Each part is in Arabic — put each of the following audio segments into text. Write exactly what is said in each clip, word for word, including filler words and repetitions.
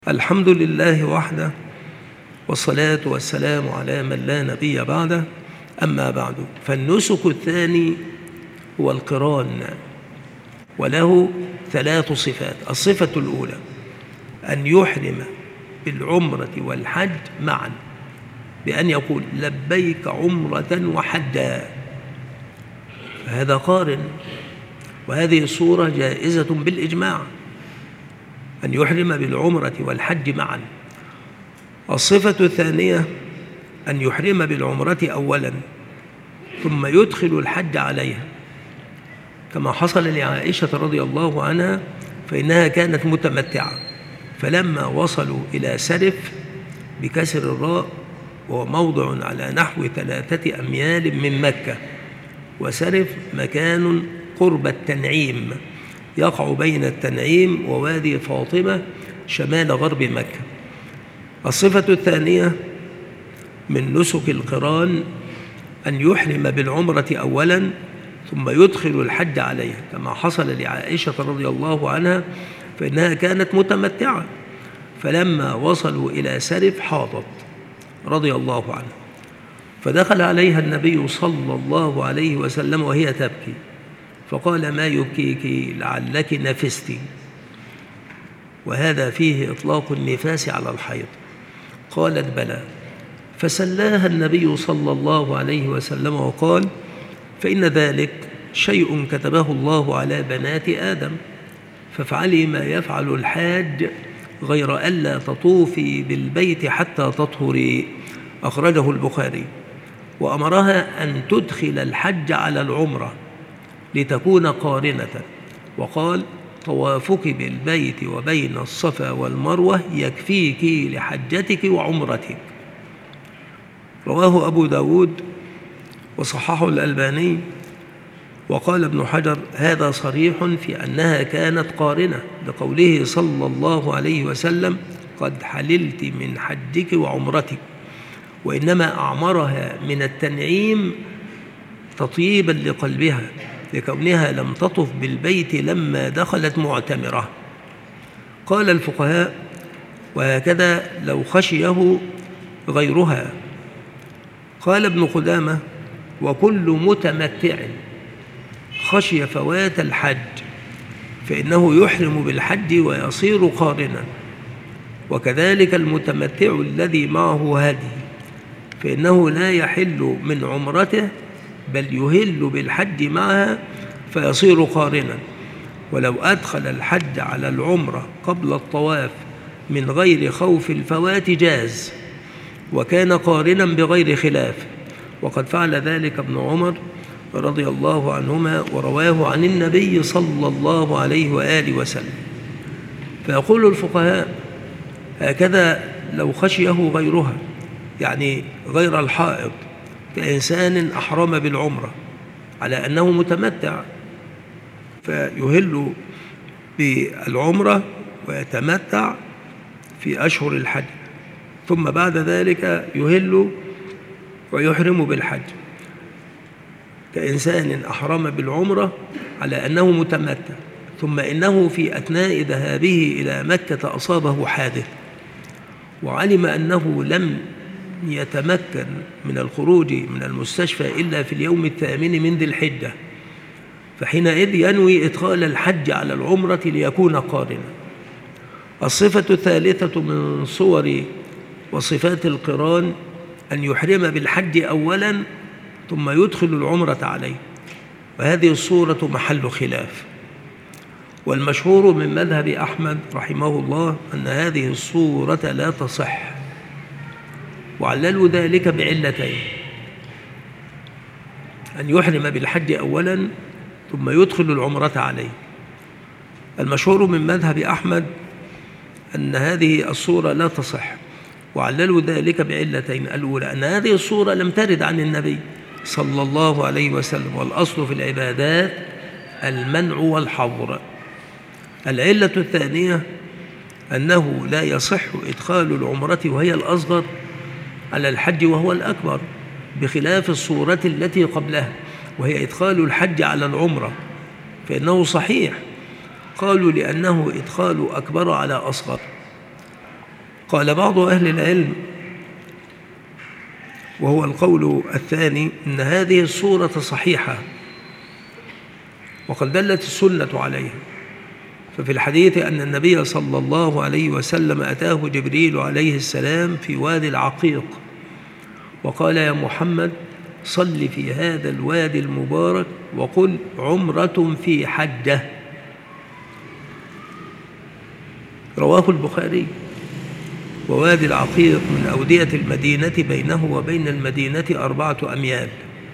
الحمد لله وحده، والصلاة والسلام على من لا نبي بعده. أما بعد، فالنسك الثاني هو القران، وله ثلاث صفات. الصفة الأولى أن يحرم بالعمرة والحج معا، بأن يقول لبيك عمرة وحجا، فهذا قارن، وهذه الصورة جائزة بالإجماع، أن يحرم بالعمرة والحج معا. الصفة الثانية أن يحرم بالعمرة أولا ثم يدخل الحج عليها، كما حصل لعائشة رضي الله عنها، فإنها كانت متمتعة، فلما وصلوا إلى سرف بكسر الراء، وهو موضع على نحو ثلاثة أميال من مكة، وسرف مكان قرب التنعيم، يقع بين التنعيم ووادي فاطمة شمال غرب مكة. الصفة الثانية من نسك القران أن يحرم بالعمرة أولا ثم يدخل الحج عليها، كما حصل لعائشة رضي الله عنها، فإنها كانت متمتعة، فلما وصلوا إلى سرف حاضت رضي الله عنها، فدخل عليها النبي صلى الله عليه وسلم وهي تبكي، فقال ما يبكيك؟ لعلك نفست، وهذا فيه إطلاق النفاس على الحيض. قالت بلى، فسلاها النبي صلى الله عليه وسلم وقال فإن ذلك شيء كتبه الله على بنات آدم، فافعلي ما يفعل الحاج غير ألا تطوفي بالبيت حتى تطهري، أخرجه البخاري. وأمرها أن تدخل الحج على العمرة لتكون قارنة، وقال طوافك بالبيت وبين الصفا والمروة يكفيك لحجتك وعمرتك. رواه أبو داود وصححه الألباني، وقال ابن حجر هذا صريح في أنها كانت قارنة، لقوله صلى الله عليه وسلم قد حللت من حجك وعمرتك، وإنما أعمرها من التنعيم تطيبا لقلبها، لكونها لم تطف بالبيت لما دخلت معتمرة. قال الفقهاء وهكذا لو خشيه غيرها. قال ابن قدامة وكل متمتع خشي فوات الحج فإنه يحرم بالحج ويصير قارنا، وكذلك المتمتع الذي معه هدي فإنه لا يحل من عمرته بل يهل بالحج معها فيصير قارنا. ولو أدخل الحج على العمرة قبل الطواف من غير خوف الفوات جاز، وكان قارنا بغير خلاف، وقد فعل ذلك ابن عمر رضي الله عنهما، ورواه عن النبي صلى الله عليه وآله وسلم. فيقول الفقهاء هكذا لو خشيه غيرها، يعني غير الحائض، كإنسان أحرم بالعمرة على أنه متمتع، فيهل بالعمرة ويتمتع في أشهر الحج، ثم بعد ذلك يهل ويحرم بالحج، كإنسان أحرم بالعمرة على أنه متمتع، ثم إنه في أثناء ذهابه إلى مكة أصابه حادث، وعلم أنه لم يتمكن من الخروج من المستشفى إلا في اليوم الثامن من ذي الحجة، فحينئذ ينوي إدخال الحج على العمرة ليكون قارنا. الصفة الثالثة من صور وصفات القران أن يحرم بالحج أولا ثم يدخل العمرة عليه، وهذه الصورة محل خلاف، والمشهور من مذهب أحمد رحمه الله أن هذه الصورة لا تصح، وعللوا ذلك بعلتين: أن يحرم بالحج أولا ثم يدخل العمرة عليه. المشهور من مذهب أحمد أن هذه الصورة لا تصح، وعللوا ذلك بعلتين: الأولى أن هذه الصورة لم ترد عن النبي صلى الله عليه وسلم، والأصل في العبادات المنع والحظر. العلة الثانية أنه لا يصح إدخال العمرة وهي الأصغر على الحج وهو الأكبر، بخلاف الصورة التي قبلها وهي إدخال الحج على العمرة، فإنه صحيح. قالوا لأنه إدخال أكبر على أصغر، قال بعض أهل العلم، وهو القول الثاني، إن هذه الصورة صحيحة وقد دلت السنة عليها. ففي الحديث أن النبي صلى الله عليه وسلم أتاه جبريل عليه السلام في وادي العقيق وقال: يا محمد صل في هذا الوادي المبارك وقل عمرة في حجة. رواه البخاري. ووادي العقيق من أودية المدينة، بينه وبين المدينة أربعة أميال.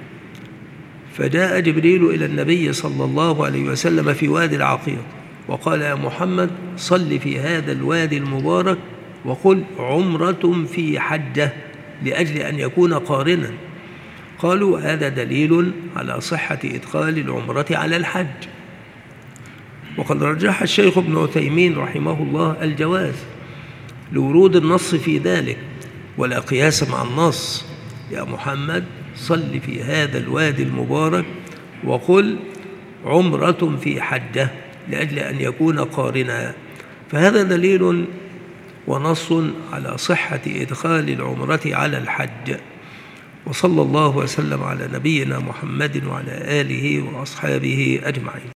فجاء جبريل إلى النبي صلى الله عليه وسلم في وادي العقيق وقال: يا محمد صل في هذا الوادي المبارك وقل عمرة في حجة، لأجل أن يكون قارنا. قالوا: هذا دليل على صحة إدخال العمرة على الحج. وقد رجح الشيخ ابن عثيمين رحمه الله الجواز لورود النص في ذلك، ولا قياس مع النص. يا محمد صل في هذا الوادي المبارك وقل عمرة في حجة، لأجل أن يكون قارنا. فهذا دليل ونص على صحة إدخال العمرة على الحج. وصلى الله وسلم على نبينا محمد وعلى آله وأصحابه أجمعين.